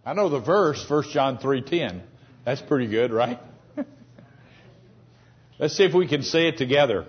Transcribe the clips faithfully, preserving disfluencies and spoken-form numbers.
I know the verse, First John three ten. That's pretty good, right? Let's see if we can say it together.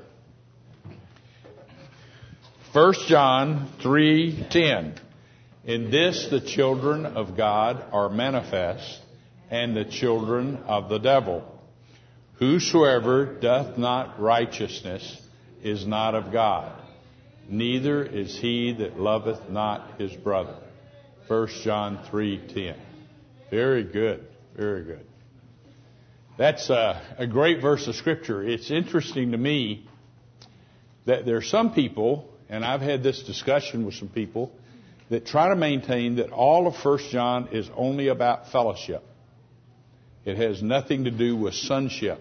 First John three ten. In this the children of God are manifest, and the children of the devil. Whosoever doth not righteousness is not of God, neither is he that loveth not his brother. First John three ten. Very good. Very good. That's a, a great verse of Scripture. It's interesting to me that there are some people, and I've had this discussion with some people, that try to maintain that all of First John is only about fellowship. It has nothing to do with sonship.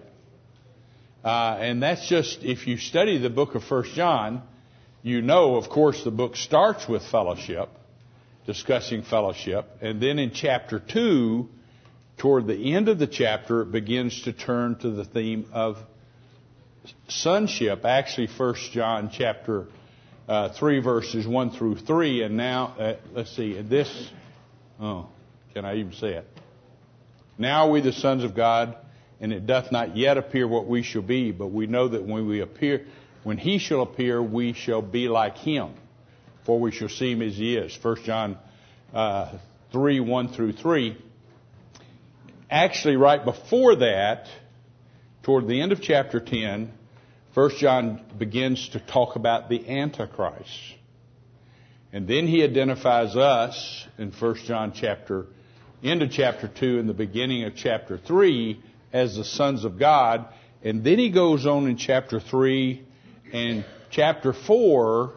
Uh, and that's just, if you study the book of First John, you know, of course, the book starts with fellowship, discussing fellowship. And then in chapter two, toward the end of the chapter, it begins to turn to the theme of sonship. Actually, First John chapter uh, three, verses one through three. And now, uh, let's see, this, oh, can I even say it? Now are we the sons of God, and it doth not yet appear what we shall be, but we know that when we appear, when he shall appear, we shall be like him, for we shall see him as he is. First John uh, three, one through three. Actually, right before that, toward the end of chapter ten, First John begins to talk about the Antichrist. And then he identifies us in First John chapter, end of chapter two and the beginning of chapter three as the sons of God. And then he goes on in chapter three and chapter four,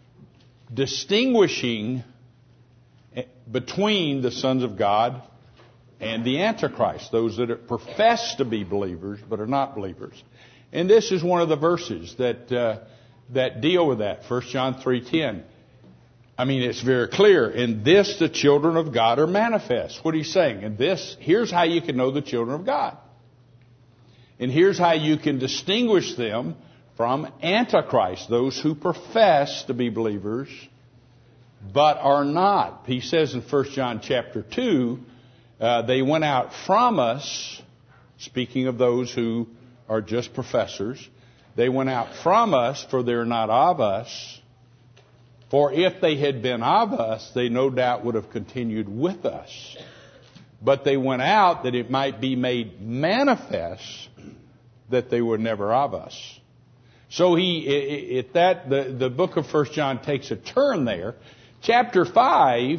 distinguishing between the sons of God and the Antichrist, those that are profess to be believers but are not believers. And this is one of the verses that uh, that deal with that. First John three ten. I mean, it's very clear. In this, the children of God are manifest. What he's saying, in this, here's how you can know the children of God. And here's how you can distinguish them from Antichrist, those who profess to be believers but are not. He says in First John chapter two, uh, they went out from us, speaking of those who are just professors. They went out from us, for they're not of us. For if they had been of us, they no doubt would have continued with us. But they went out that it might be made manifest that they were never of us. So he, at that, the, the book of First John takes a turn there. Chapter five,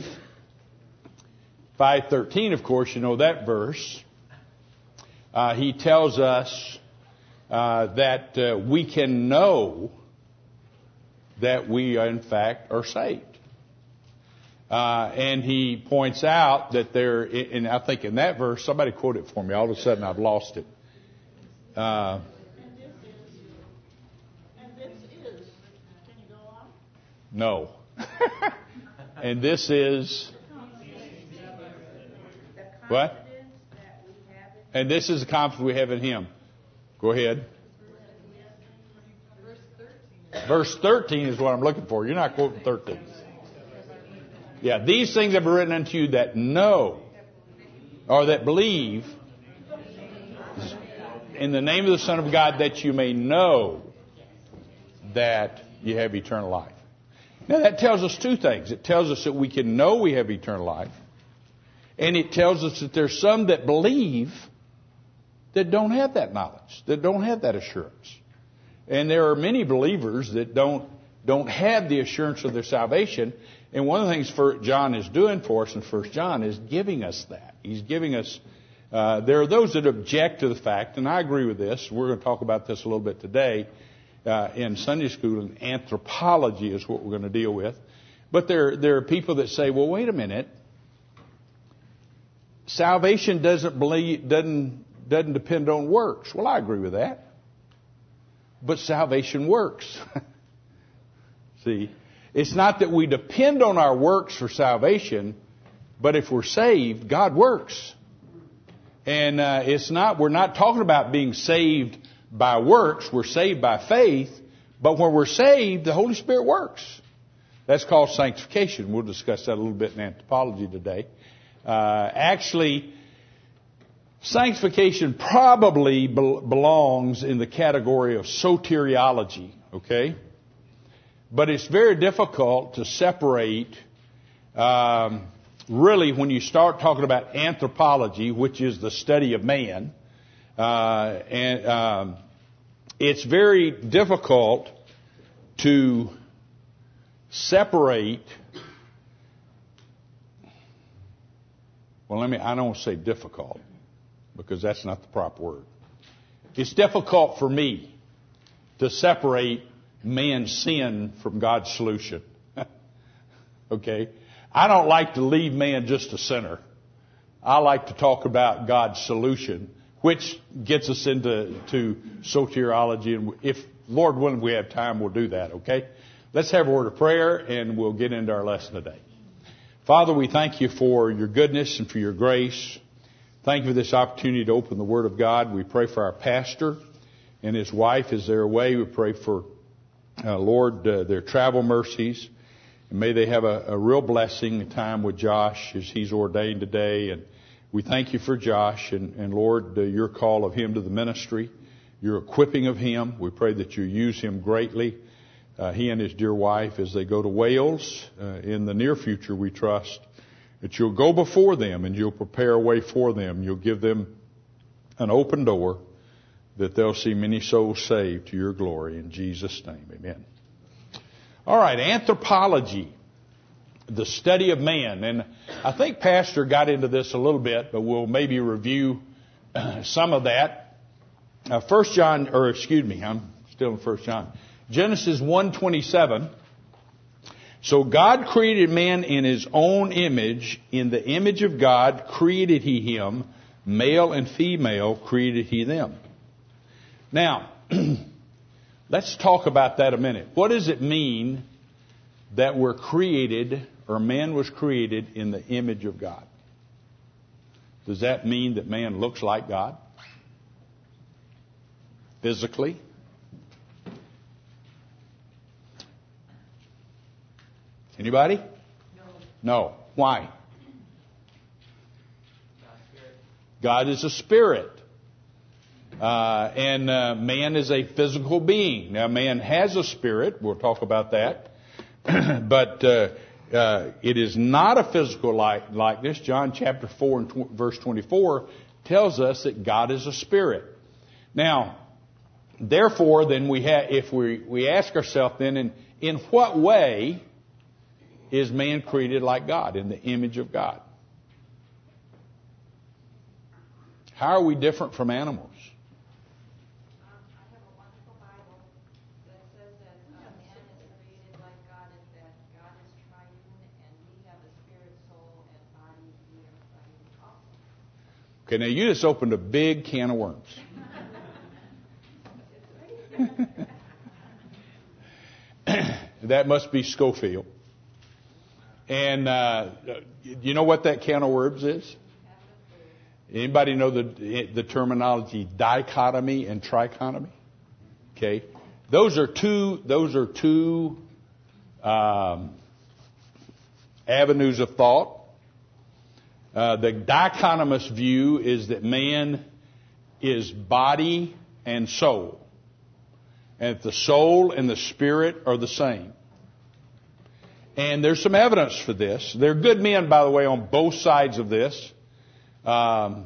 five thirteen, of course, you know that verse. Uh, he tells us uh, that uh, we can know that we, in fact, are saved. Uh, and he points out that there, and I think in that verse, somebody quote it for me. All of a sudden, I've lost it. Uh, and this is, can you go on? No. And this is, what? And this is the confidence we have in him. Go ahead. Verse thirteen is what I'm looking for. You're not quoting thirteen. Yeah, these things have been written unto you that know, or that believe, in the name of the Son of God, that you may know that you have eternal life. Now that tells us two things. It tells us that we can know we have eternal life. And it tells us that there's some that believe that don't have that knowledge, that don't have that assurance. And there are many believers that don't don't have the assurance of their salvation. And one of the things for John is doing for us in First John is giving us that. He's giving us, uh, there are those that object to the fact, and I agree with this. We're going to talk about this a little bit today uh, in Sunday school, and anthropology is what we're going to deal with. But there, there are people that say, well, wait a minute. Salvation doesn't believe, doesn't, doesn't depend on works. Well, I agree with that. But salvation works. See, it's not that we depend on our works for salvation, but if we're saved, God works. And uh, it's not, we're not talking about being saved by works. We're saved by faith. But when we're saved, the Holy Spirit works. That's called sanctification. We'll discuss that a little bit in anthropology today. Uh, actually, sanctification probably be- belongs in the category of soteriology, okay? But it's very difficult to separate, um, really, when you start talking about anthropology, which is the study of man, uh, and um, it's very difficult to separate. Well, let me, I don't want to say difficult, because that's not the proper word. It's difficult for me to separate man's sin from God's solution. Okay? I don't like to leave man just a sinner. I like to talk about God's solution, which gets us into to soteriology. And if, Lord willing, we have time, we'll do that, okay? Let's have a word of prayer, and we'll get into our lesson today. Father, we thank you for your goodness and for your grace. Thank you for this opportunity to open the Word of God. We pray for our pastor and his wife as they're away. We pray for, uh, Lord, uh, their travel mercies. And may they have a, a real blessing, a time with Josh as he's ordained today. And we thank you for Josh and, and Lord, uh, your call of him to the ministry, your equipping of him. We pray that you use him greatly. Uh, he and his dear wife as they go to Wales uh, in the near future, we trust that you'll go before them and you'll prepare a way for them. You'll give them an open door that they'll see many souls saved to your glory. In Jesus' name, amen. All right, anthropology, the study of man. And I think Pastor got into this a little bit, but we'll maybe review uh, some of that. Uh, First John, or excuse me, I'm still in First John. Genesis one twenty-seven. So God created man in his own image. In the image of God created he him. Male and female created he them. Now, let's talk about that a minute. What does it mean that we're created, or man was created in the image of God? Does that mean that man looks like God? Physically? Anybody? No. No. Why? God is a spirit. Uh, and uh, man is a physical being. Now, man has a spirit. We'll talk about that. but uh, uh, it is not a physical like, likeness. John chapter four and tw- verse twenty-four tells us that God is a spirit. Now, therefore, then we have, if we, we ask ourselves then, in, in what way is man created like God, in the image of God? How are we different from animals? Um, I have a wonderful Bible that says that uh, man is created like God, and that God is triune, and we have a spirit, soul, and body. We are triune also. Okay, now you just opened a big can of worms. That must be Schofield. And uh, you know what that can of worms is? Anybody know the the terminology dichotomy and trichotomy? Okay, those are two. Those are two um, avenues of thought. Uh, the dichotomous view is that man is body and soul, and the soul and the spirit are the same. And there's some evidence for this. There are good men, by the way, on both sides of this. Um,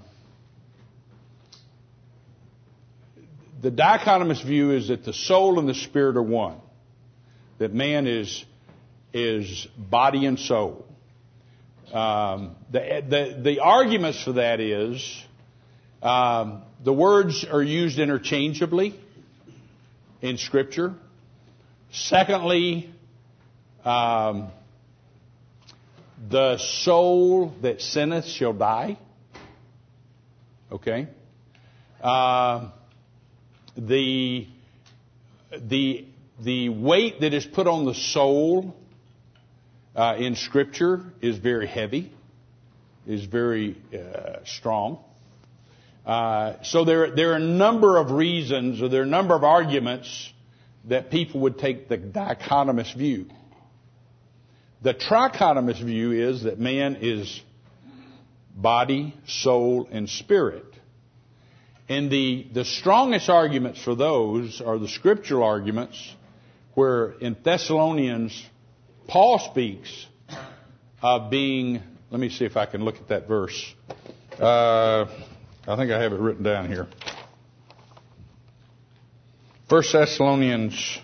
the dichotomous view is that the soul and the spirit are one. That man is is body and soul. Um, the, the the arguments for that is um, the words are used interchangeably in Scripture. Secondly, um, the soul that sinneth shall die. Okay. Uh, the the the weight that is put on the soul uh, in Scripture is very heavy, is very uh, strong. Uh, so there there are a number of reasons, or there are a number of arguments that people would take the dichotomous view. The trichotomous view is that man is body, soul, and spirit. And the, the strongest arguments for those are the scriptural arguments, where in Thessalonians, Paul speaks of being, let me see if I can look at that verse. Uh, I think I have it written down here. First Thessalonians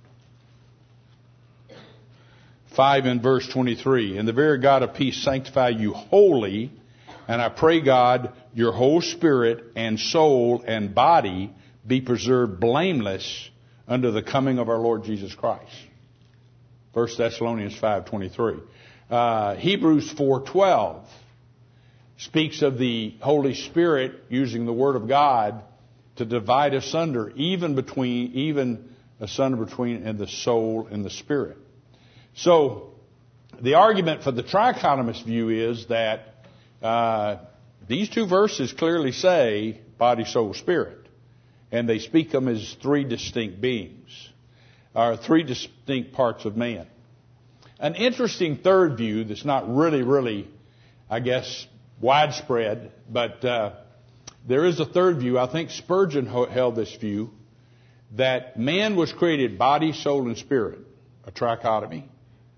five and verse twenty-three. And the very God of peace sanctify you wholly, and I pray God your whole spirit and soul and body be preserved blameless unto the coming of our Lord Jesus Christ. First Thessalonians five twenty-three. Uh, Hebrews four twelve speaks of the Holy Spirit using the Word of God to divide asunder, even between, even asunder between in the soul and the spirit. So, the argument for the trichotomist view is that uh, these two verses clearly say body, soul, spirit, and they speak them as three distinct beings, or three distinct parts of man. An interesting third view that's not really, really, I guess, widespread, but uh, there is a third view. I think Spurgeon held this view, that man was created body, soul, and spirit, a trichotomy.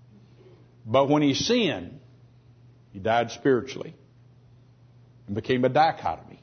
But when he sinned, he died spiritually and became a dichotomy.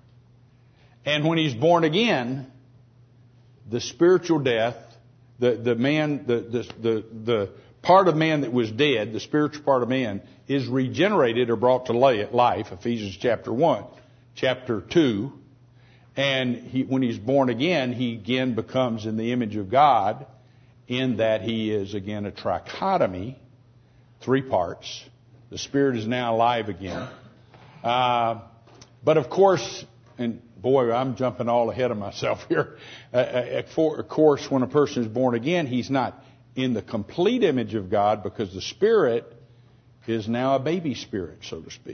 And when he's born again, the spiritual death, the, the man, the, the, the, the part of man that was dead, the spiritual part of man, is regenerated or brought to life, Ephesians chapter one. Chapter two, and he, when he's born again, he again becomes in the image of God, in that he is again a trichotomy, three parts. The Spirit is now alive again. Uh, but of course, and boy, I'm jumping all ahead of myself here. Uh, for, of course, when a person is born again, he's not in the complete image of God, because the Spirit is now a baby spirit, so to speak.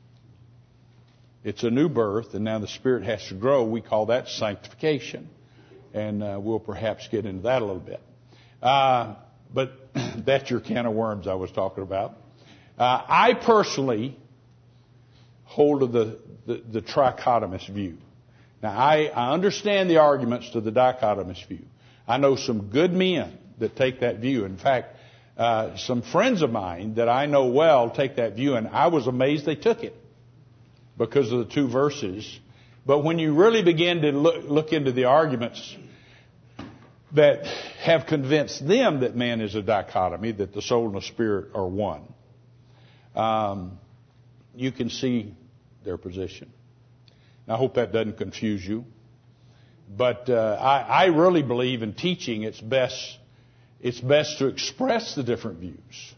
It's a new birth, and now the Spirit has to grow. We call that sanctification. And uh, we'll perhaps get into that a little bit. Uh, but that's your can of worms I was talking about. Uh, I personally hold to the, the, the trichotomist view. Now, I, I understand the arguments to the dichotomist view. I know some good men that take that view. In fact, uh, some friends of mine that I know well take that view, and I was amazed they took it, because of the two verses. But when you really begin to look, look into the arguments that have convinced them that man is a dichotomy, that the soul and the spirit are one, um, you can see their position. Now, I hope that doesn't confuse you. But uh, I, I really believe in teaching it's best, it's best to express the different views.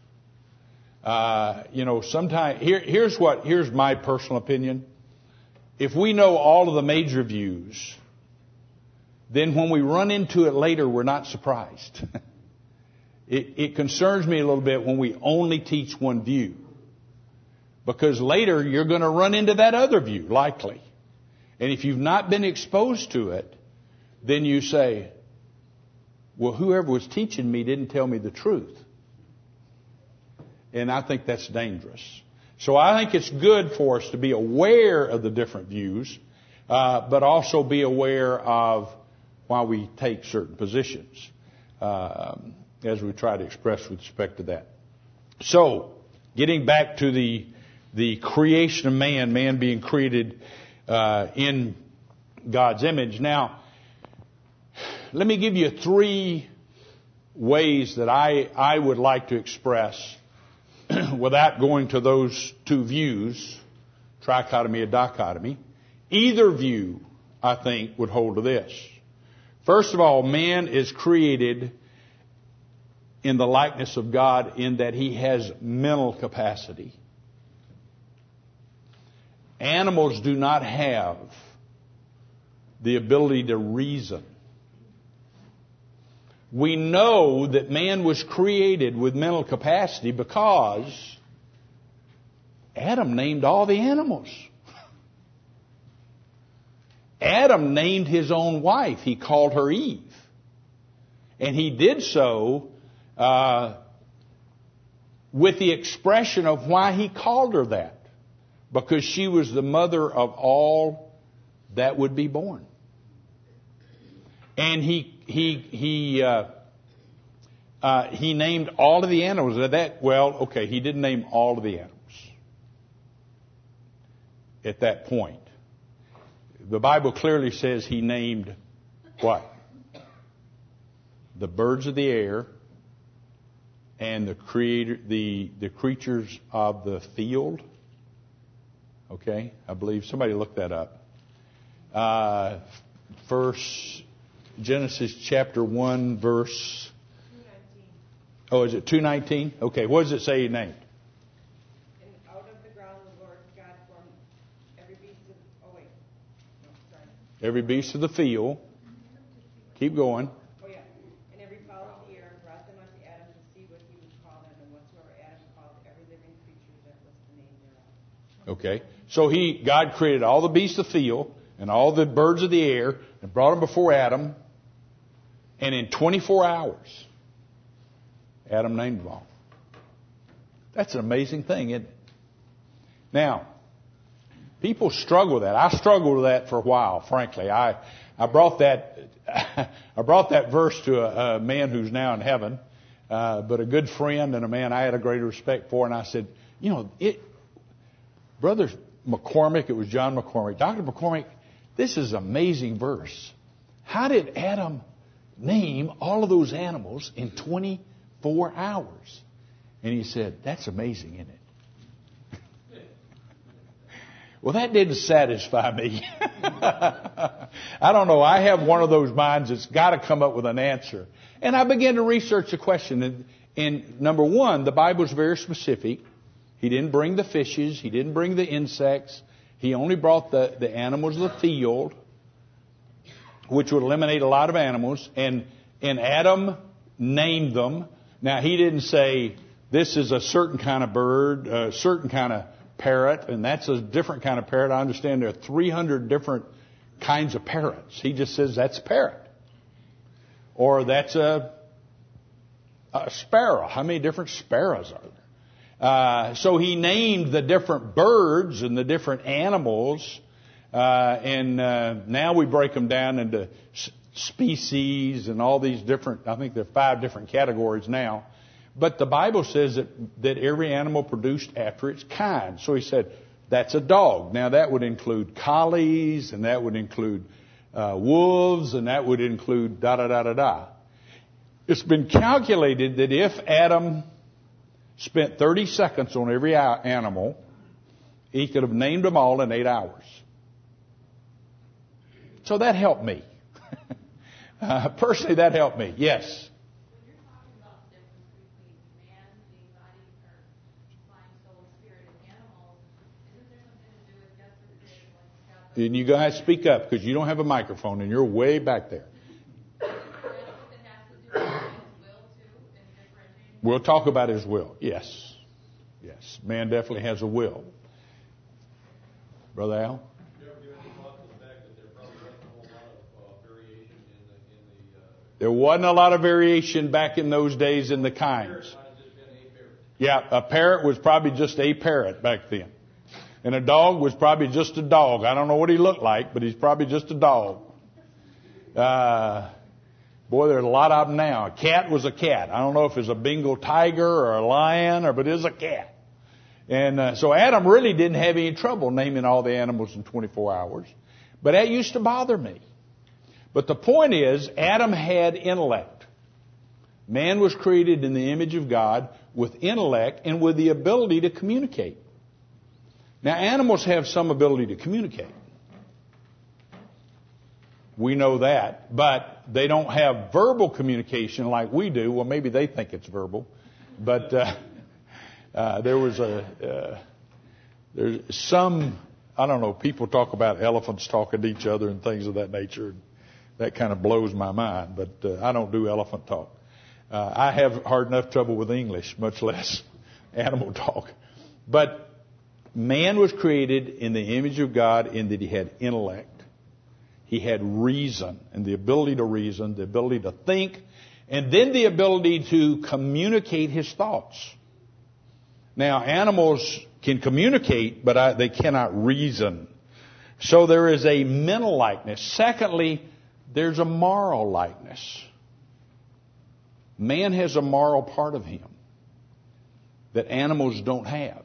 Uh, you know, sometimes, here, here's what, here's my personal opinion. If we know all of the major views, then when we run into it later, we're not surprised. it, it concerns me a little bit when we only teach one view. Because later, you're going to run into that other view, likely. And if you've not been exposed to it, then you say, well, whoever was teaching me didn't tell me the truth. And I think that's dangerous. So I think it's good for us to be aware of the different views, uh, but also be aware of why we take certain positions, uh, as we try to express with respect to that. So, getting back to the the creation of man, man being created uh, in God's image. Now, let me give you three ways that I, I would like to express, without going to those two views, trichotomy or dichotomy. Either view, I think, would hold to this. First of all, man is created in the likeness of God, in that he has mental capacity. Animals do not have the ability to reason. We know that man was created with mental capacity because Adam named all the animals. Adam named his own wife. He called her Eve. And he did so uh, with the expression of why he called her that. because she was the mother of all that would be born. And he he he uh, uh, he named all of the animals. That well, okay, he didn't name all of the animals at that point. The Bible clearly says he named what? The birds of the air and the creator, the the creatures of the field. Okay, I believe somebody looked that up. Uh, verse Genesis chapter one, verse. Oh, is it two nineteen? Okay, what does it say he named? And out of the ground the Lord God formed every beast of. Oh wait, no, sorry. Every beast of the field. Keep going. Oh yeah, and every fowl of the air, and brought them unto Adam to see what he would call them, and whatsoever Adam called every living creature, that was the name thereof. Okay, so he God created all the beasts of the field and all the birds of the air and brought them before Adam. And in twenty-four hours, Adam named them all. That's an amazing thing, isn't it? Now, people struggle with that. I struggled with that for a while, frankly. I, I brought that I brought that verse to a, a man who's now in heaven, uh, but a good friend and a man I had a great respect for, and I said, you know, it, Brother McCormick, it was John McCormick, Doctor McCormick, this is an amazing verse. How did Adam name all of those animals in twenty-four hours? And he said, that's amazing, isn't it? Well, that didn't satisfy me. I don't know. I have one of those minds that's got to come up with an answer. And I began to research the question. And, and number one, the Bible's very specific. He didn't bring the fishes. He didn't bring the insects. He only brought the, the animals of the field, which would eliminate a lot of animals. And, and Adam named them. Now, he didn't say, this is a certain kind of bird, a certain kind of parrot, and that's a different kind of parrot. I understand there are three hundred different kinds of parrots. He just says that's a parrot. Or that's a, a sparrow. How many different sparrows are there? Uh, so he named the different birds and the different animals. Uh, and uh, now we break them down into s- species and all these different, I think there are five different categories now. But the Bible says that, that every animal produced after its kind. So he said, that's a dog. Now that would include collies, and that would include uh, wolves, and that would include da-da-da-da-da. It's been calculated that if Adam spent thirty seconds on every animal, he could have named them all in eight hours. So that helped me. uh, personally, that helped me. Yes. And you guys speak up because you don't have a microphone and you're way back there. We'll talk about his will. Yes. Yes. Man definitely has a will. Brother Al? There wasn't a lot of variation back in those days in the kinds. Yeah, a parrot was probably just a parrot back then. And a dog was probably just a dog. I don't know what he looked like, but he's probably just a dog. Uh, boy, there's a lot of them now. A cat was a cat. I don't know if it's a Bengal tiger or a lion, or but it's a cat. And uh, so Adam really didn't have any trouble naming all the animals in twenty-four hours. But that used to bother me. But the point is, Adam had intellect. Man was created in the image of God with intellect and with the ability to communicate. Now, animals have some ability to communicate. We know that. But they don't have verbal communication like we do. Well, maybe they think it's verbal. But uh, uh, there was a... Uh, there's some... I don't know, people talk about elephants talking to each other and things of that nature. That kind of blows my mind. But uh, I don't do elephant talk. Uh, I have hard enough trouble with English, much less animal talk. But... man was created in the image of God in that he had intellect. He had reason and the ability to reason, the ability to think, and then the ability to communicate his thoughts. Now, animals can communicate, but I, they cannot reason. So there is a mental likeness. Secondly, there's a moral likeness. Man has a moral part of him that animals don't have.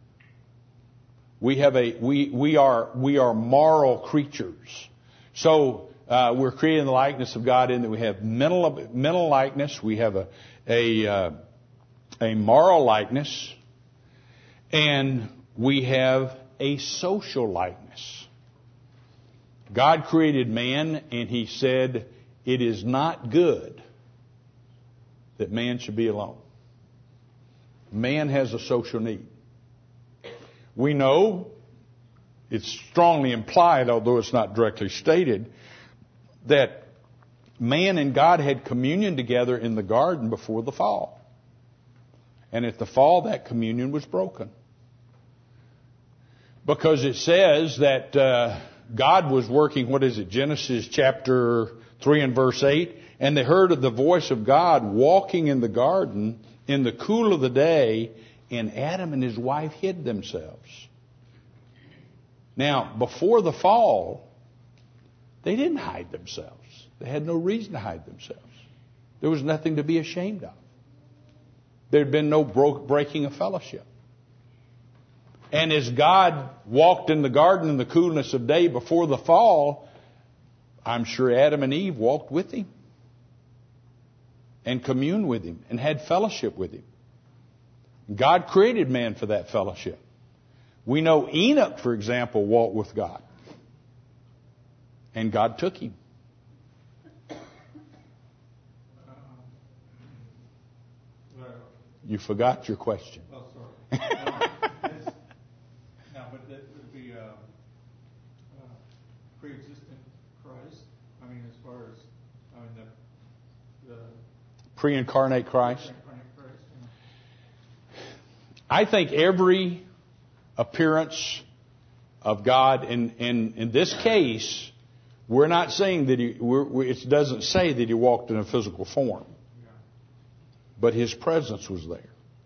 We have a we we are we are moral creatures. So uh, we're created in the likeness of God in that we have mental mental likeness, we have a a uh, a moral likeness, and we have a social likeness. God created man, and He said, "It is not good that man should be alone." Man has a social need. We know, it's strongly implied, although it's not directly stated, that man and God had communion together in the garden before the fall. And at the fall, that communion was broken. Because it says that uh, God was working, what is it, Genesis chapter three and verse eight, and they heard of the voice of God walking in the garden in the cool of the day, and Adam and his wife hid themselves. Now, before the fall, they didn't hide themselves. They had no reason to hide themselves. There was nothing to be ashamed of. There had been no breaking of fellowship. And as God walked in the garden in the coolness of day before the fall, I'm sure Adam and Eve walked with Him and communed with Him and had fellowship with Him. God created man for that fellowship. We know Enoch, for example, walked with God. And God took him. You forgot your question. Oh, sorry. Uh, this, now, but that would be uh, uh, pre-existent Christ. I mean, as far as I mean the, the pre-incarnate Christ. Pre-incarnate Christ. Yeah. I think every appearance of God, in in in this case, we're not saying that he. We're, we, it doesn't say that he walked in a physical form. But His presence was there.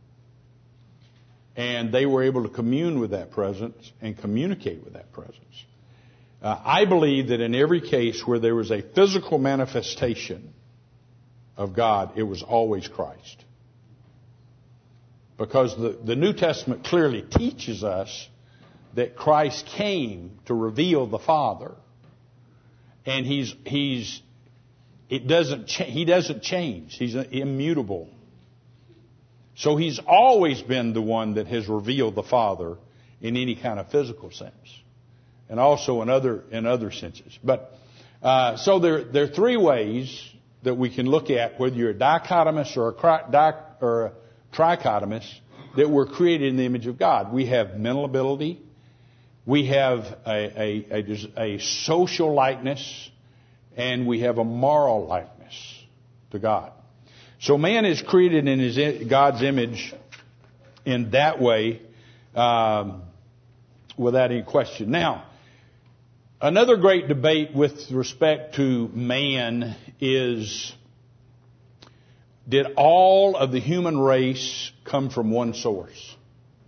And they were able to commune with that presence and communicate with that presence. Uh, I believe that in every case where there was a physical manifestation of God, it was always Christ. Because the, the New Testament clearly teaches us that Christ came to reveal the Father. And He's, He's, it doesn't, cha- He doesn't change. He's immutable. So He's always been the one that has revealed the Father in any kind of physical sense, and also in other in other senses. But uh, so there there are three ways that we can look at whether you're a dichotomous or a, cri- di- or a trichotomous that we're created in the image of God. We have mental ability, we have a, a, a, a social likeness, and we have a moral likeness to God. So man is created in his God's image in that way, um, without any question. Now, another great debate with respect to man is, did all of the human race come from one source?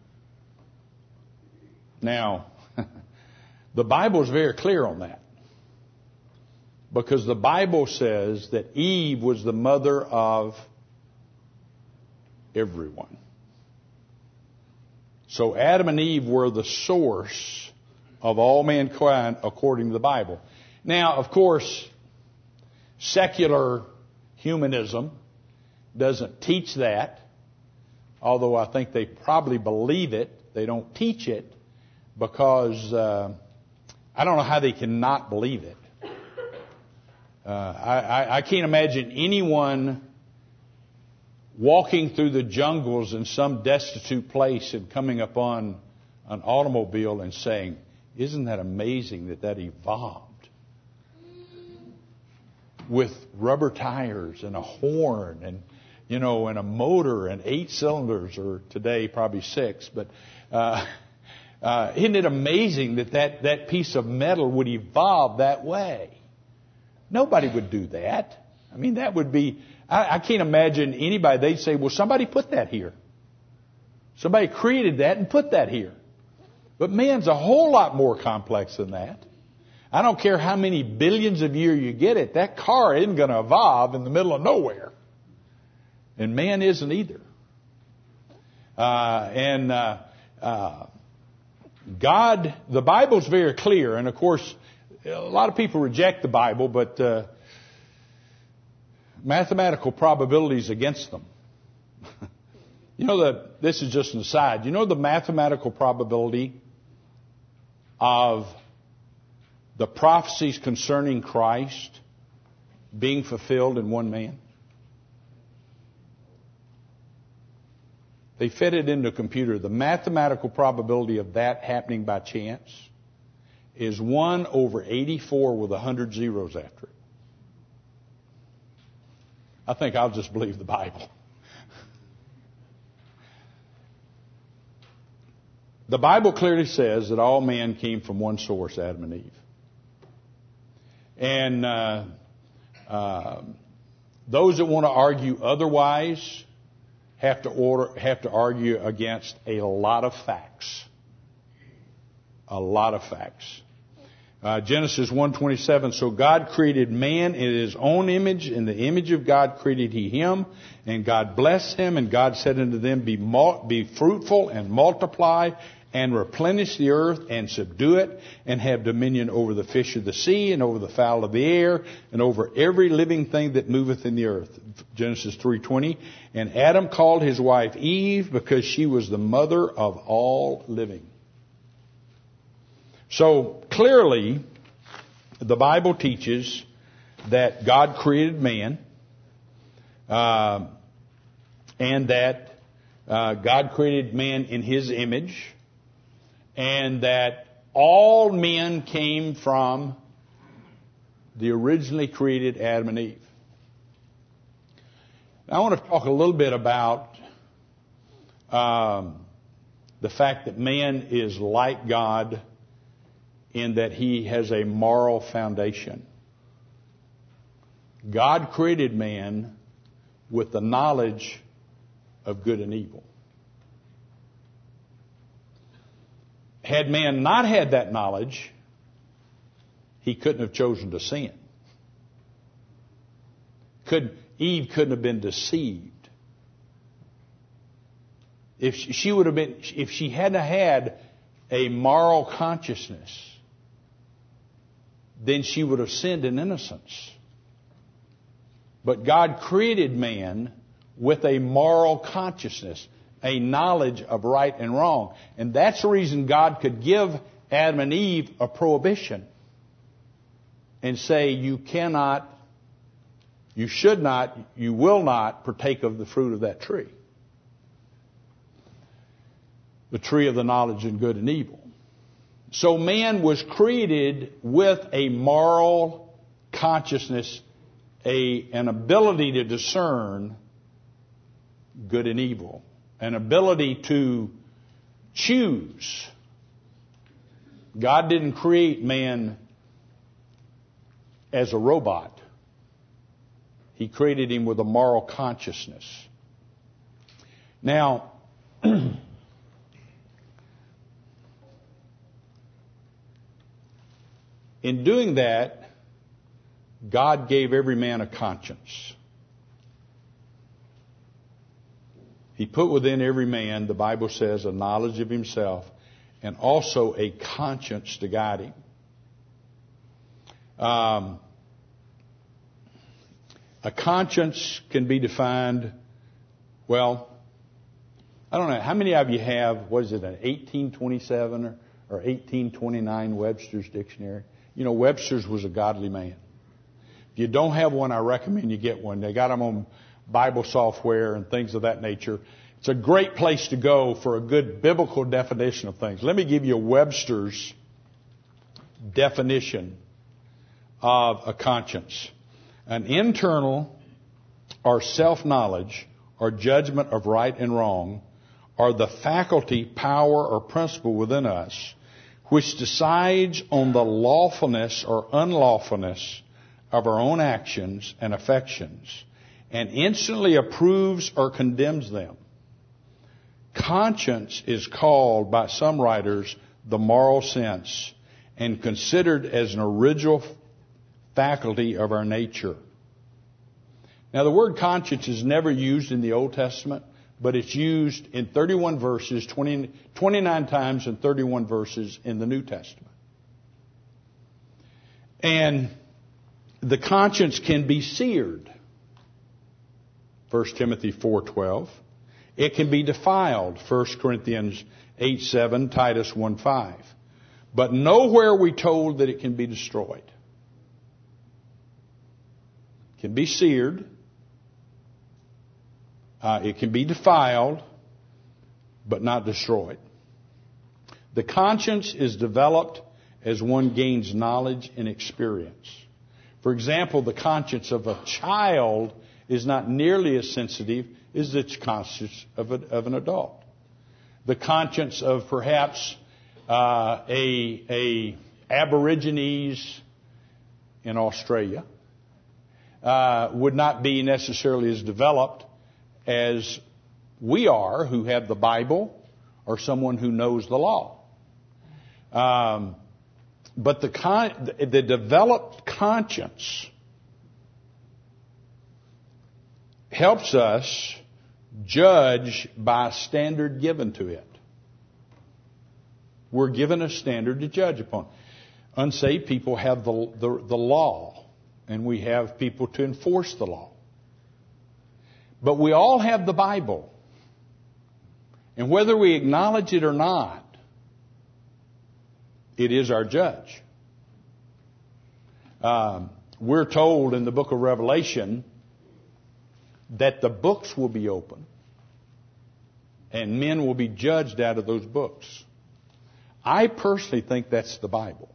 Now, the Bible is very clear on that. Because the Bible says that Eve was the mother of everyone. So Adam and Eve were the source of all mankind according to the Bible. Now, of course, secular humanism doesn't teach that, although I think they probably believe it. They don't teach it because uh, I don't know how they can not believe it. Uh, I, I, I can't imagine anyone walking through the jungles in some destitute place and coming upon an automobile and saying, "Isn't that amazing that that evolved with rubber tires and a horn and, you know, and a motor and eight cylinders," or today probably six. But uh, uh, isn't it amazing that, that that piece of metal would evolve that way? Nobody would do that. I mean, that would be, I, I can't imagine anybody, they'd say, well, somebody put that here. Somebody created that and put that here. But man's a whole lot more complex than that. I don't care how many billions of years you get it, that car isn't going to evolve in the middle of nowhere. And man isn't either. Uh, and uh, uh, God, the Bible's very clear. And of course, a lot of people reject the Bible, but uh, mathematical probability is against them. You know that, this is just an aside, you know the mathematical probability of the prophecies concerning Christ being fulfilled in one man? They fed it into a computer. The mathematical probability of that happening by chance is one over eighty-four with one hundred zeros after it. I think I'll just believe the Bible. The Bible clearly says that all man came from one source, Adam and Eve. And uh, uh, those that want to argue otherwise have to order, have to argue against a lot of facts. A lot of facts. Uh, Genesis one twenty-seven, so God created man in his own image. In the image of God created he him. And God blessed him. And God said unto them, Be, mul- be fruitful and multiply and replenish the earth and subdue it and have dominion over the fish of the sea and over the fowl of the air and over every living thing that moveth in the earth. Genesis three twenty. And Adam called his wife Eve because she was the mother of all living. So clearly, the Bible teaches that God created man, uh, and that uh, God created man in his image, and that all men came from the originally created Adam and Eve. Now, I want to talk a little bit about um, the fact that man is like God in that he has a moral foundation. God created man with the knowledge of good and evil. Had man not had that knowledge, he couldn't have chosen to sin. Could, Eve couldn't have been deceived. If she, she would have been, if she hadn't had a moral consciousness, then she would have sinned in innocence. But God created man with a moral consciousness, a knowledge of right and wrong. And that's the reason God could give Adam and Eve a prohibition and say, you cannot, you should not, you will not partake of the fruit of that tree. The tree of the knowledge of good and evil. So man was created with a moral consciousness, a, an ability to discern good and evil, an ability to choose. God didn't create man as a robot. He created him with a moral consciousness. Now, in doing that, God gave every man a conscience. He put within every man, the Bible says, a knowledge of himself and also a conscience to guide him. Um, a conscience can be defined, well, I don't know, how many of you have, what is it, an eighteen twenty-seven or, or eighteen twenty-nine Webster's Dictionary? You know, Webster's was a godly man. If you don't have one, I recommend you get one. They got them on Bible software and things of that nature. It's a great place to go for a good biblical definition of things. Let me give you Webster's definition of a conscience. An internal or self-knowledge or judgment of right and wrong are the faculty, power, or principle within us which decides on the lawfulness or unlawfulness of our own actions and affections and instantly approves or condemns them. Conscience is called by some writers the moral sense and considered as an original faculty of our nature. Now, the word conscience is never used in the Old Testament, but it's used in thirty-one verses, twenty, twenty-nine times in thirty-one verses in the New Testament. And the conscience can be seared. First Timothy four twelve. It can be defiled. First Corinthians eight seven, Titus one five. But nowhere are we told that it can be destroyed. It can be seared. Uh, it can be defiled, but not destroyed. The conscience is developed as one gains knowledge and experience. For example, the conscience of a child is not nearly as sensitive as the conscience of, a, of an adult. The conscience of perhaps uh, a, a Aborigines in Australia uh, would not be necessarily as developed as we are, who have the Bible, or someone who knows the law. Um, but the con- the developed conscience helps us judge by a standard given to it. We're given a standard to judge upon. Unsaved people have the, the, the law, and we have people to enforce the law. But we all have the Bible. And whether we acknowledge it or not, it is our judge. Um, we're told in the book of Revelation that the books will be open and men will be judged out of those books. I personally think that's the Bible.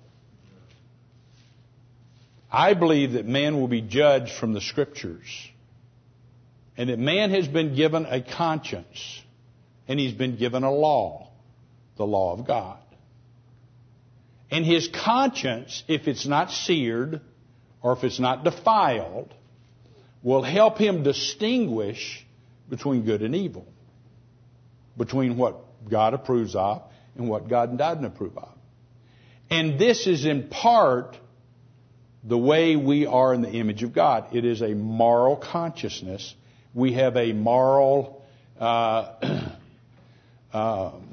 I believe that man will be judged from the Scriptures, and that man has been given a conscience, and he's been given a law, the law of God. And his conscience, if it's not seared or if it's not defiled, will help him distinguish between good and evil, between what God approves of and what God doesn't approve of. And this is in part the way we are in the image of God. It is a moral consciousness. We have a moral uh, um,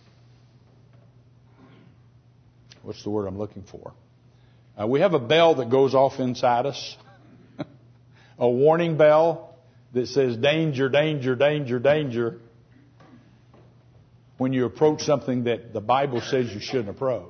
what's the word I'm looking for? Uh, we have a bell that goes off inside us, a warning bell that says danger, danger, danger, danger, when you approach something that the Bible says you shouldn't approach.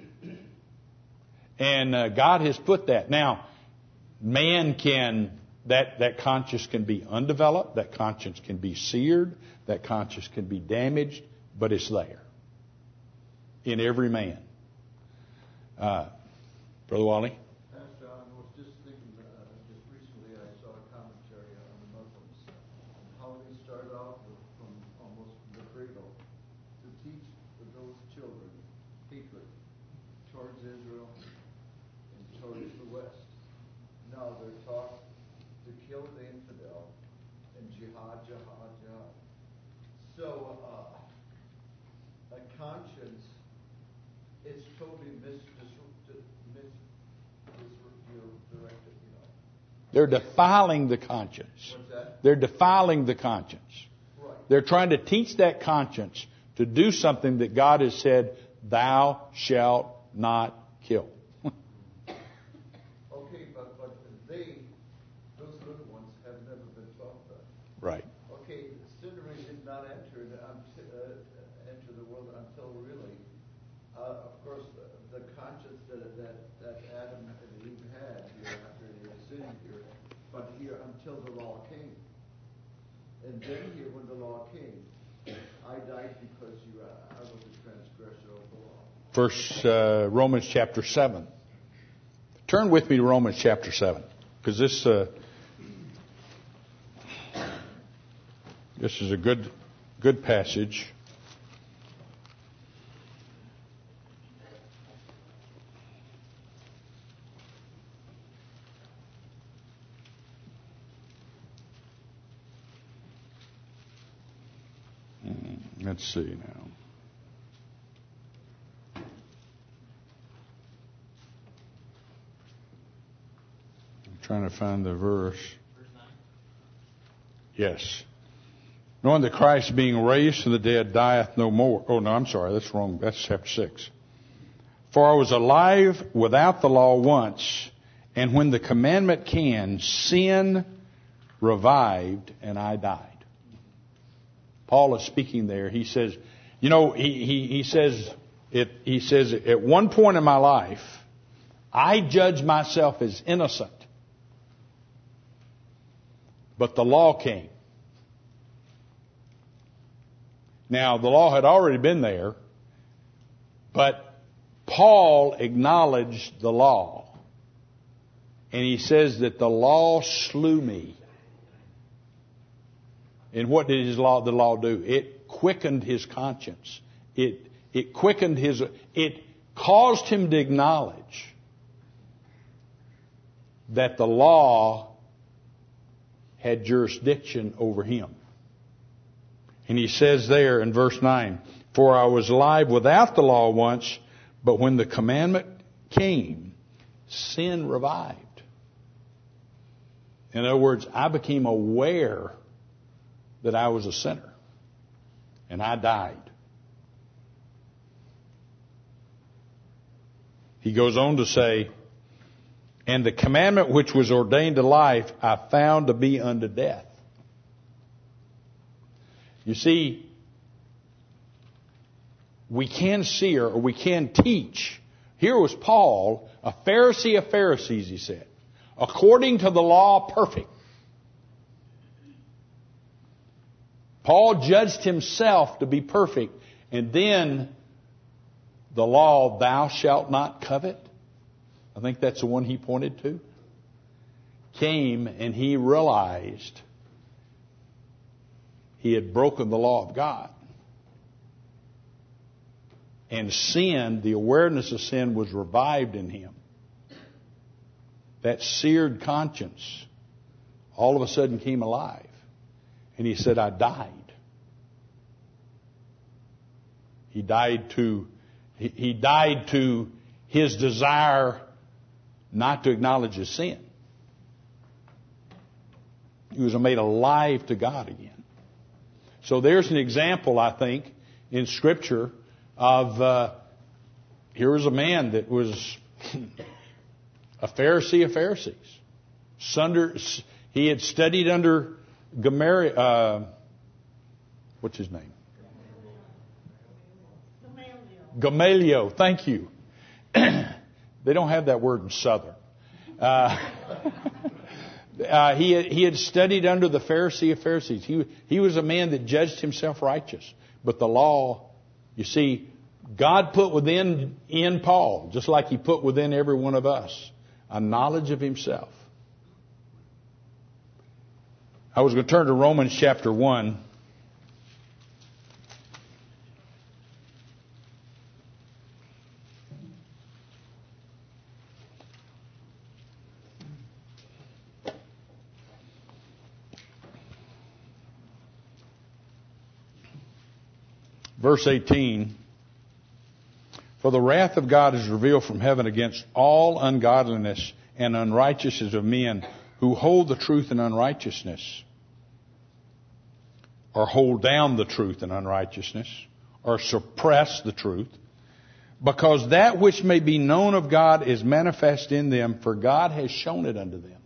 And uh, God has put that. Now, man can, that, that conscience can be undeveloped, that conscience can be seared, that conscience can be damaged, but it's there in every man. Uh, Brother Wally? Pastor, I was just thinking, uh, just recently I saw a commentary on the Muslims, and how they start off with, from almost from the cradle to teach those children hatred towards Israel and towards the West. Now they're taught to kill the infidel and jihad, jihad, jihad. So uh, a conscience is totally misdirected. They're defiling the conscience. What's that? They're defiling the conscience. Right. They're trying to teach that conscience to do something that God has said, thou shalt not kill. Okay, but, but they, those little ones, have never been taught that. Right. Okay, sin did not enter, uh, enter the world until really, uh, of course, the, the conscience that, that, that Adam and Eve had here after they sinned here, but here until the law came. And then here when the law came, I died because you, uh, I was a transgressor of the law. First, uh, Romans chapter seven. Turn with me to Romans chapter seven, because this uh, this is a good good passage. Let's see now. I'm trying to find the verse. Yes. Knowing that Christ being raised from the dead dieth no more. Oh, no, I'm sorry. That's wrong. That's chapter six. For I was alive without the law once, and when the commandment came, sin revived, and I died. Paul is speaking there. He says, you know, he, he, he says, it, he says, at one point in my life, I judged myself as innocent. But the law came. Now, the law had already been there, but Paul acknowledged the law. And he says that the law slew me. And what did his law, the law do? It quickened his conscience. It, it quickened his, it caused him to acknowledge that the law had jurisdiction over him. And he says there in verse nine, for I was alive without the law once, but when the commandment came, sin revived. In other words, I became aware that I was a sinner. And I died. He goes on to say, and the commandment which was ordained to life, I found to be unto death. You see, we can see or we can teach. Here was Paul, a Pharisee of Pharisees, he said. According to the law, perfect. Paul judged himself to be perfect. And then the law, thou shalt not covet, I think that's the one he pointed to, came and he realized he had broken the law of God. And sin, the awareness of sin was revived in him. That seared conscience all of a sudden came alive. And he said, I died. He died to, he, he died to his desire not to acknowledge his sin. He was made alive to God again. So there's an example, I think, in Scripture of, uh, here was a man that was a Pharisee of Pharisees. Sunder, he had studied under Gamaliel, uh, what's his name? Gamaliel. Gamaliel, thank you. They don't have that word in Southern. Uh, uh, he, had, he had studied under the Pharisee of Pharisees. He, he was a man that judged himself righteous. But the law, you see, God put within in Paul, just like he put within every one of us, a knowledge of himself. I was going to turn to Romans chapter one. Verse eighteen, for the wrath of God is revealed from heaven against all ungodliness and unrighteousness of men who hold the truth in unrighteousness, or hold down the truth in unrighteousness, or suppress the truth, because that which may be known of God is manifest in them, for God has shown it unto them.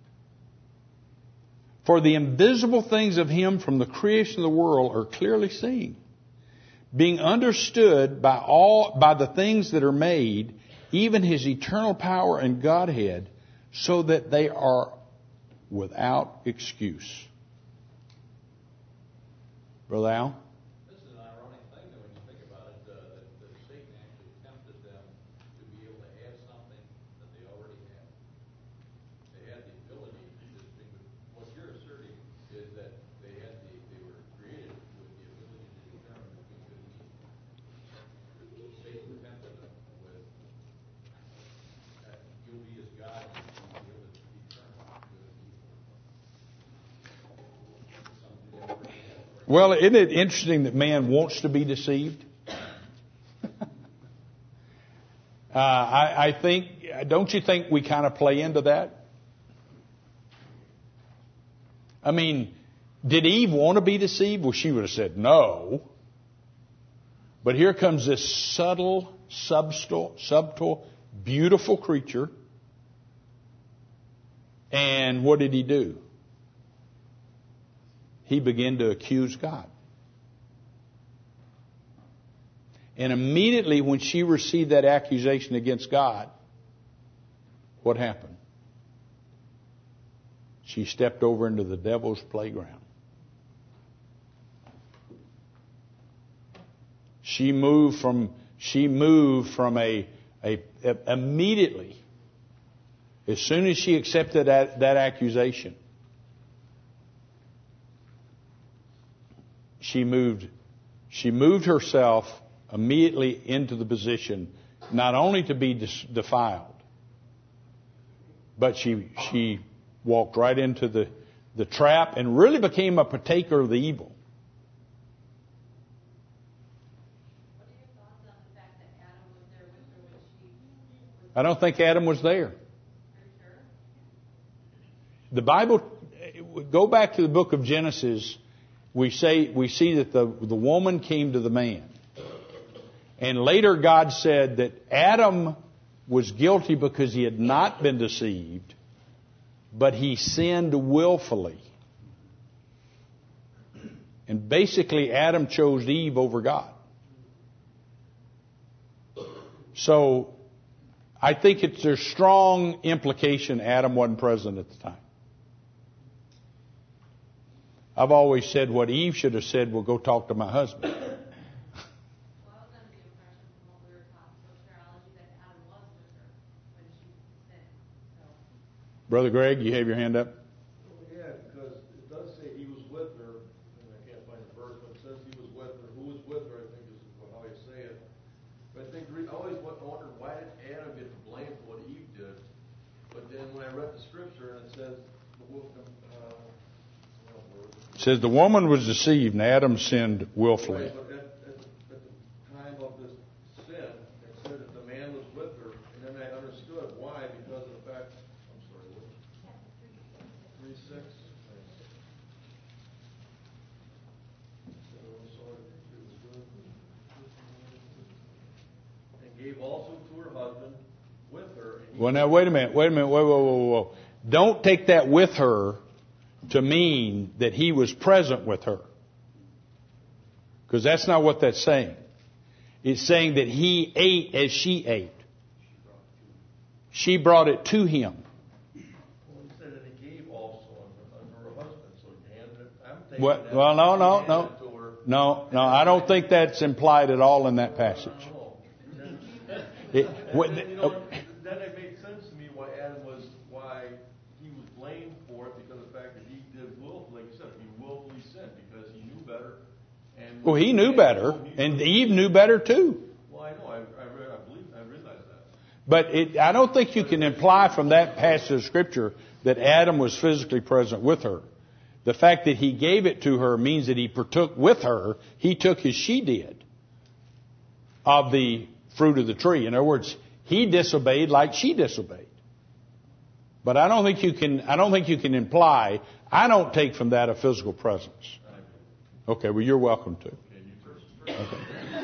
For the invisible things of Him from the creation of the world are clearly seen, being understood by all, by the things that are made, even His eternal power and Godhead, so that they are without excuse. Brother Al? This is an ironic thing, though, when you think about it, uh, that, that Satan actually tempted them to be able to have something that they already had. They had the ability to distinguish. What you're asserting is that they had the, they were created with the ability to determine between good and evil. Satan tempted them with, uh, you'll be as God, you'll be able to determine good and evil. Something they already had. Well, isn't it interesting that man wants to be deceived? uh, I, I think, don't you think we kind of play into that? I mean, did Eve want to be deceived? Well, she would have said no. But here comes this subtle, subtle, subtle, beautiful creature. And what did he do? He began to accuse God. And immediately when she received that accusation against God, what happened? She stepped over into the devil's playground. She moved from she moved from a, a, a immediately, as soon as she accepted that, that accusation, she moved she moved herself immediately into the position not only to be dis- defiled, but she she walked right into the, the trap and really became a partaker of the evil. What are your thoughts on the fact that Adam was there with her when she was I don't think Adam was there. for sure? The Bible, go back to the book of Genesis, we say we see that the, the woman came to the man. And later God said that Adam was guilty because he had not been deceived, but he sinned willfully. And basically Adam chose Eve over God. So I think it's there's strong implication Adam wasn't present at the time. I've always said what Eve should have said, well, go talk to my husband. Well, I was under the impression from what we were taught in sociology that Adam was with her when she sinned. So, Brother Greg, you have your hand up? Yeah, because it does say he was with her, and I can't find the verse, but it says he was with her. Who was with her, I think is how you say it. But I think I always wondered, why did Adam get blamed for what Eve did? But then when I read the scripture, and it says, uh, It says the woman was deceived and Adam sinned willfully. right, but at, at, at the time of this sin, it said that the man was with her, and then I understood why, because of the fact, I'm sorry, what? three six. And gave also to her husband with her. And he Well, now, wait a minute, wait a minute, whoa, whoa, whoa, whoa. Don't take that with her to mean that he was present with her. Because that's not what that's saying. It's saying that he ate as she ate. She brought it to him. Well, he said that he gave also unto her husband. So he handed it. I'm taking Well, that. well, no, He no, handed no. it to her. No, no, I don't think that's implied at all in that passage. No. It, what, And then, you know, then it made sense to me why Adam was, why he was blamed for it, because of the fact that he did willfully, like you said, he willfully sinned because he knew better. And well, he knew better, and Eve knew better too. Well, I know, I, I, read, I believe, I realize that. But it, I don't think you can imply from that passage of Scripture that Adam was physically present with her. The fact that he gave it to her means that he partook with her. He took as she did of the fruit of the tree. In other words, he disobeyed like she disobeyed. But I don't think you can. I don't think you can imply. I don't take from that a physical presence. Okay. Well, you're welcome to. Okay.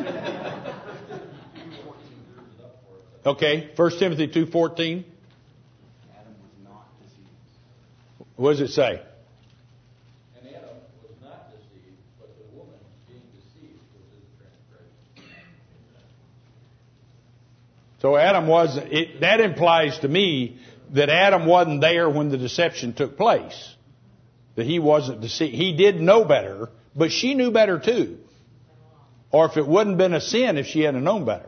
Okay. First Timothy two fourteen. Adam was not deceived. What does it say? And Adam was not deceived, but the woman being deceived was his transgression. So Adam was. It, that implies to me that Adam wasn't there when the deception took place. That he wasn't deceived. He did know better, but she knew better too. Or if it wouldn't have been a sin if she hadn't known better.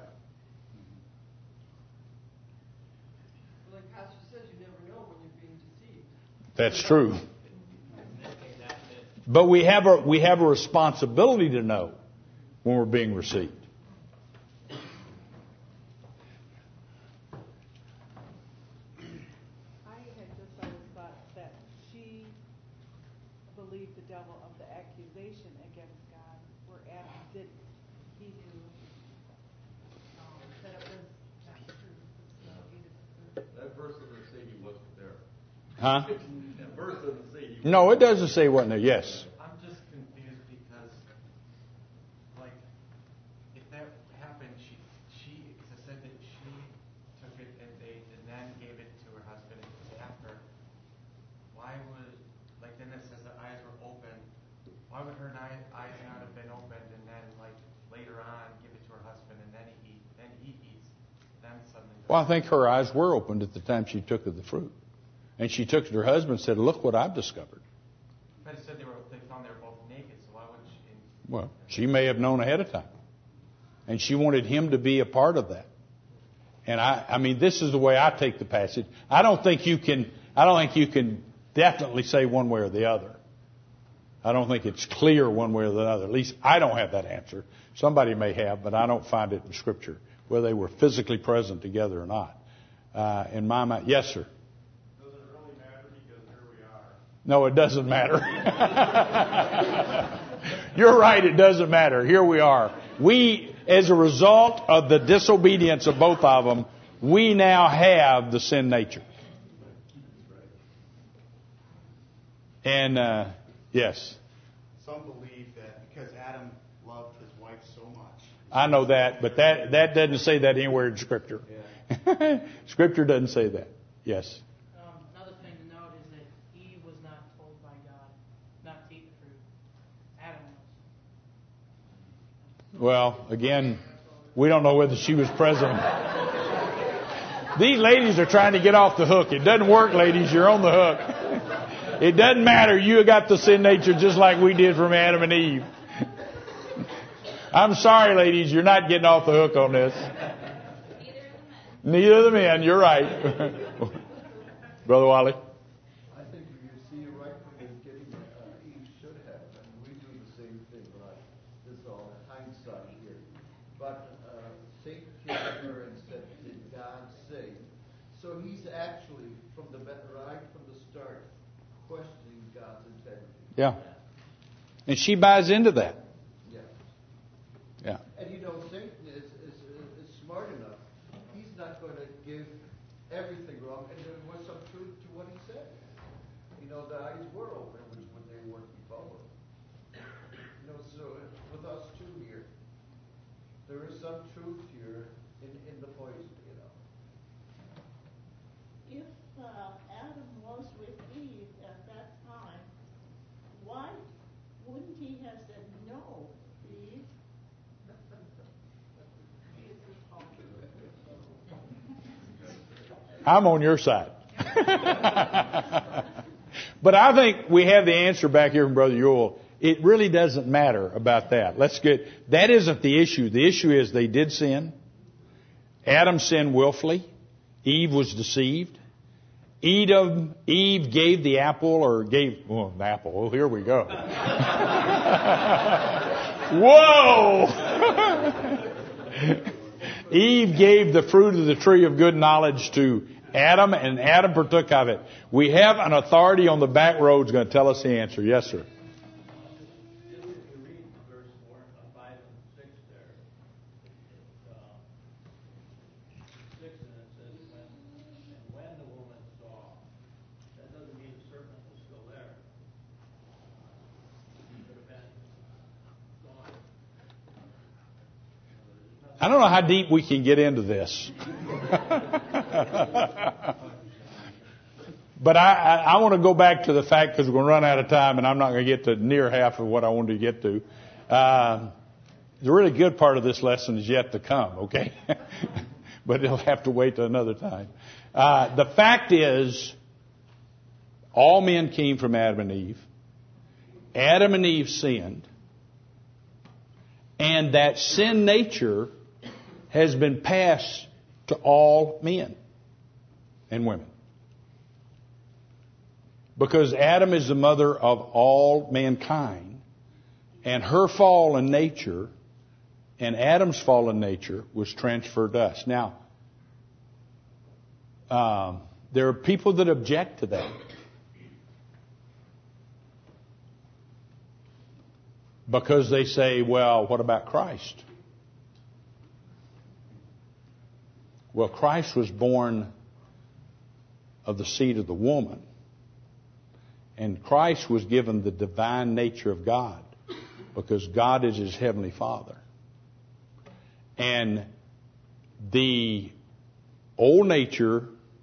Like Pastor says, you never know when you're being deceived. That's true. But we have a we have a responsibility to know when we're being received. I had just always thought that she believed relieve the devil of the accusation against God, where Adam did, he knew um, that it was not true. So he did- That verse doesn't say he wasn't there. Huh? That verse doesn't say he No, it doesn't say wasn't there. Yes. I'm just confused because, like, if that happened, she, she, it said that she took it and they, and then gave it to her husband after. Why would, like, then it says the eyes were open. Why would her eye- eyes not have been opened and then, like, later on give it to her husband and then he eat, then he eats, then suddenly? Well, I think her eyes were opened at the time she took of the fruit. And she took it to her husband and said, look what I've discovered. But it said they were, they found they were both naked, so why would she? Well, she may have known ahead of time. And she wanted him to be a part of that. And I, I mean, this is the way I take the passage. I don't think you can, I don't think you can definitely say one way or the other. I don't think it's clear one way or the other. At least I don't have that answer. Somebody may have, but I don't find it in Scripture, whether they were physically present together or not. Uh, in my mind, yes, sir. No, it doesn't matter. You're right, it doesn't matter. Here we are. We, as a result of the disobedience of both of them, we now have the sin nature. And, uh, yes. Some believe that because Adam loved his wife so much. I know that, but that, that doesn't say that anywhere in Scripture. Yeah. Scripture doesn't say that. Yes. Um, another thing to note is that Eve was not told by God not to eat the fruit. Adam was. Well, again, we don't know whether she was present. These ladies are trying to get off the hook. It doesn't work, ladies. You're on the hook. It doesn't matter. You got the sin nature just like we did from Adam and Eve. I'm sorry, ladies. You're not getting off the hook on this. Neither of the men. You're right. Brother Wally? I think you see right from the beginning, uh, Eve should have, and we do the same thing, but this is all hindsight here. But uh, Satan came to her and said, did God say? So he's actually, from the right from the start, questioning God's integrity. Yeah. And she buys into that. Yeah. Yeah. And you know, Satan is, is, is smart enough. He's not going to give everything wrong, and there was some truth to what he said. You know, the eyes were open, which when they weren't before. You know, so with us too here, there is some truth here in, in the poison, you know. If uh, Adam was with Eve at that time, why wouldn't he have said no, Eve? I'm on your side. But I think we have the answer back here from Brother Ewell. It really doesn't matter about that. Let's get, that isn't the issue. The issue is they did sin. Adam sinned willfully. Eve was deceived. Eve, Eve gave the apple or gave, oh, the apple. Oh, here we go. Whoa! Eve gave the fruit of the tree of good knowledge to Adam, and Adam partook of it. We have an authority on the back road who's going to tell us the answer. Yes, sir. If you read verse four, five, and six there, it's, uh, six, and it says, when, and when the woman saw, that doesn't mean the serpent was still there. He could have been gone. I don't know how deep we can get into this. But I, I, I want to go back to the fact, because we're going to run out of time, and I'm not going to get to near half of what I wanted to get to. Uh, the really good part of this lesson is yet to come, okay? But it'll have to wait till another time. Uh, the fact is, all men came from Adam and Eve. Adam and Eve sinned. And that sin nature has been passed to all men and women. Because Adam is the mother of all mankind, and her fallen nature and Adam's fallen nature was transferred to us. Now, um, there are people that object to that. Because they say, well, what about Christ? Well, Christ was born of the seed of the woman. And Christ was given the divine nature of God because God is His Heavenly Father. And the old nature,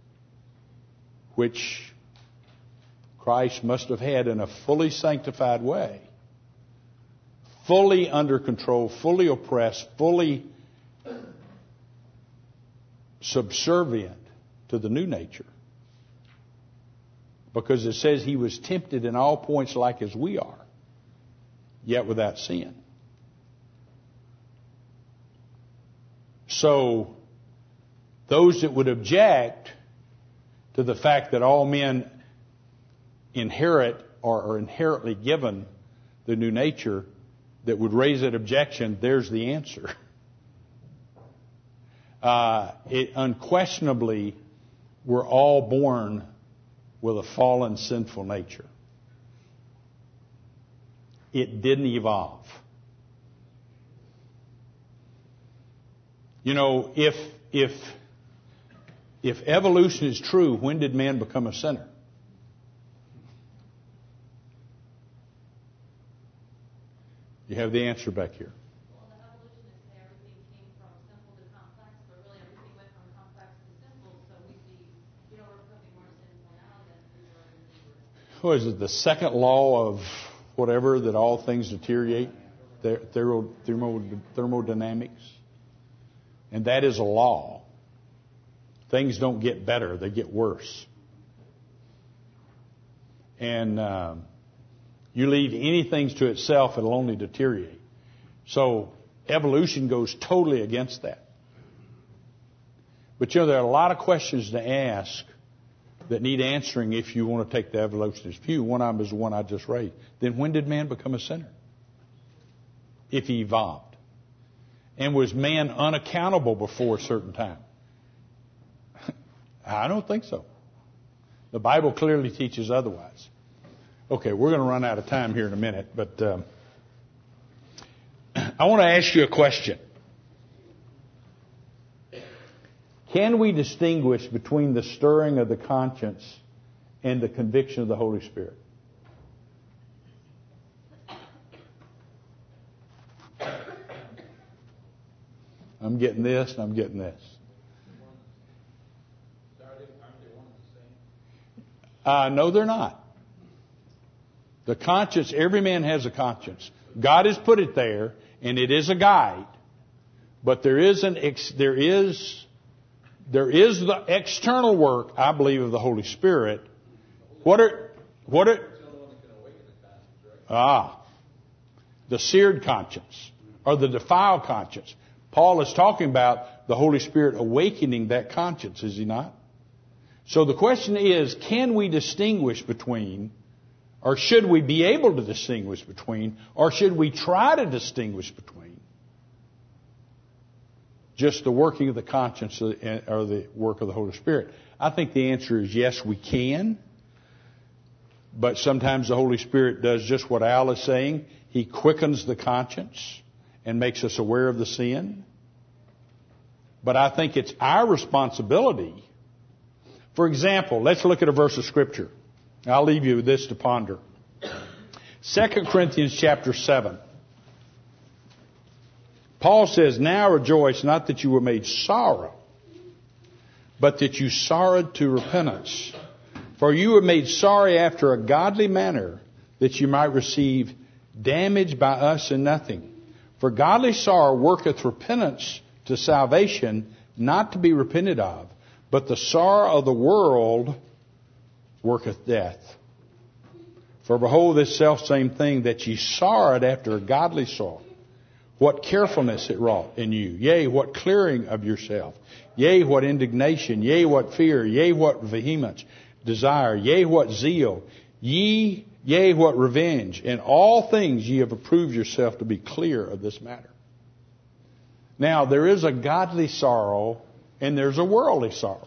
which Christ must have had in a fully sanctified way, fully under control, fully oppressed, fully subservient to the new nature. Because it says He was tempted in all points like as we are, yet without sin. So, those that would object to the fact that all men inherit or are inherently given the new nature, that would raise that objection, there's the answer. Uh, it unquestionably, we're all born with a fallen, sinful nature. It didn't evolve. You know, if if if evolution is true, when did man become a sinner? You have the answer back here. Well, the evolutionists say everything came from simple to complex, but really everything went from complex to simple. So we see, you know, we're becoming more sinful now than we were when we were. What is it? The second law of whatever, that all things deteriorate, thermo, thermo, thermodynamics, and that is a law. Things don't get better; they get worse. And um, you leave anything to itself, it'll only deteriorate. So evolution goes totally against that. But you know, there are a lot of questions to ask that need answering if you want to take the evolutionist view. One of them is the one I just raised. Then when did man become a sinner? If he evolved. And was man unaccountable before a certain time? I don't think so. The Bible clearly teaches otherwise. Okay, we're going to run out of time here in a minute, but um, I want to ask you a question. Can we distinguish between the stirring of the conscience and the conviction of the Holy Spirit? I'm getting this and I'm getting this. Uh, no, they're not. The conscience, every man has a conscience. God has put it there, and it is a guide. But there is an ex, there is there is the external work, I believe, of the Holy Spirit. What are what are ah the seared conscience or the defiled conscience? Paul is talking about the Holy Spirit awakening that conscience, is he not? So the question is, can we distinguish between, or should we be able to distinguish between, or should we try to distinguish between just the working of the conscience or the work of the Holy Spirit? I think the answer is yes, we can. But sometimes the Holy Spirit does just what Al is saying. He quickens the conscience and makes us aware of the sin. But I think it's our responsibility. For example, let's look at a verse of Scripture. I'll leave you with this to ponder. Second Corinthians chapter seven. Paul says, "Now rejoice, not that you were made sorrow, but that you sorrowed to repentance. For you were made sorry after a godly manner, that you might receive damage by us in nothing. For godly sorrow worketh repentance to salvation, not to be repented of. But the sorrow of the world worketh death. For behold, this selfsame thing that ye sorrowed after a godly sort, what carefulness it wrought in you, yea, what clearing of yourself, yea, what indignation, yea, what fear, yea, what vehemence, desire, yea, what zeal, ye, yea, what revenge. In all things ye have approved yourself to be clear of this matter." Now, there is a godly sorrow and there's a worldly sorrow.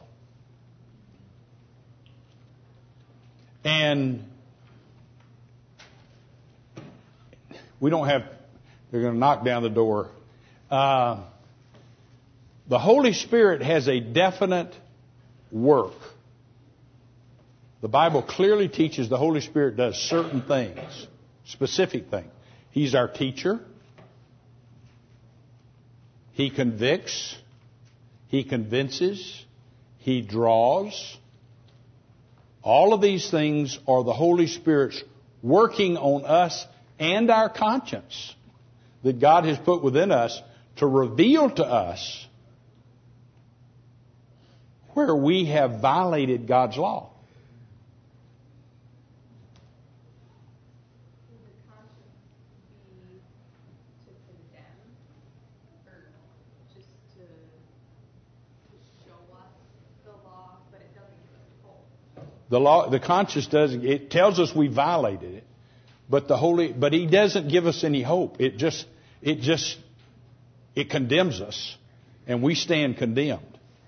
And We don't have, they're going to knock down the door. Uh, the Holy Spirit has a definite work. The Bible clearly teaches the Holy Spirit does certain things, specific things. He's our teacher. He convicts. He convinces. He draws. All of these things are the Holy Spirit's working on us and our conscience that God has put within us to reveal to us where we have violated God's law. The law, the conscience does, it tells us we violated it, but the Holy, but He doesn't give us any hope. It just, it just, it condemns us, and we stand condemned.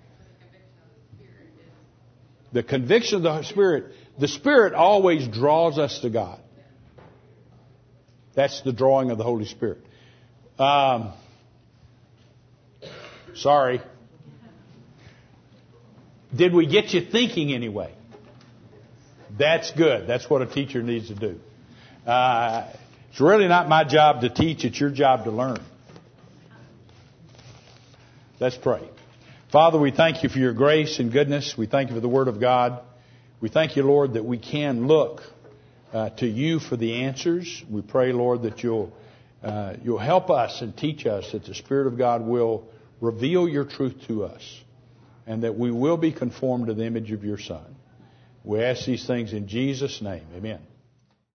The conviction of the Spirit, the Spirit always draws us to God. That's the drawing of the Holy Spirit. Um, sorry. Did we get you thinking anyway? That's good. That's what a teacher needs to do. Uh, it's really not my job to teach. It's your job to learn. Let's pray. Father, we thank you for your grace and goodness. We thank you for the Word of God. We thank you, Lord, that we can look uh, to you for the answers. We pray, Lord, that you'll uh, you'll help us and teach us, that the Spirit of God will reveal your truth to us, and that we will be conformed to the image of your Son. We ask these things in Jesus' name. Amen.